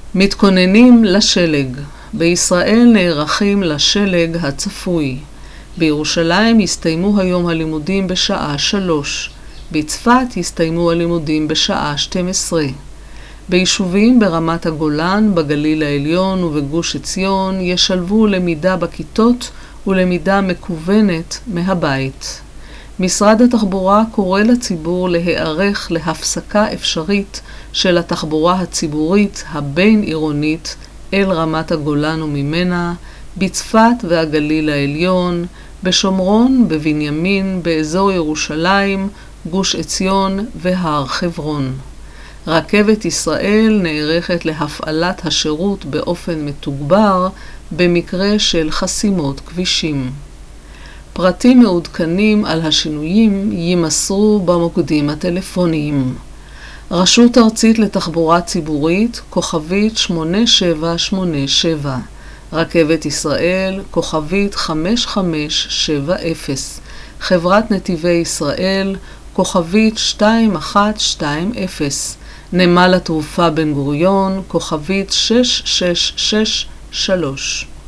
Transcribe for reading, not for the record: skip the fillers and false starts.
מתכוננים לשלג. בישראל נערכים לשלג הצפוי. בירושלים יסתיימו היום הלימודים בשעה 3. בצפת יסתיימו הלימודים בשעה 12. ביישובים ברמת הגולן, בגליל העליון ובגוש עציון ישלבו למידה בכיתות ולמידה מקוונת מהבית. משרד התחבורה קורא לציבור להיערך להפסקה אפשרית של התחבורה הציבורית הבין-עירונית אל רמת הגולן וממנה, בצפת והגליל העליון, בשומרון, בבנימין, באזור ירושלים, גוש עציון והר חברון. רכבת ישראל נערכת להפעלת השירות באופן מתוגבר במקרה של חסימות כבישים. פרטים מעודכנים על השינויים יימסרו במוקדים הטלפוניים. רשות ארצית לתחבורה ציבורית, כוכבית 8787. רכבת ישראל, כוכבית 5570. חברת נתיבי ישראל, כוכבית 2120. נמל התעופה בן גוריון, כוכבית 6663.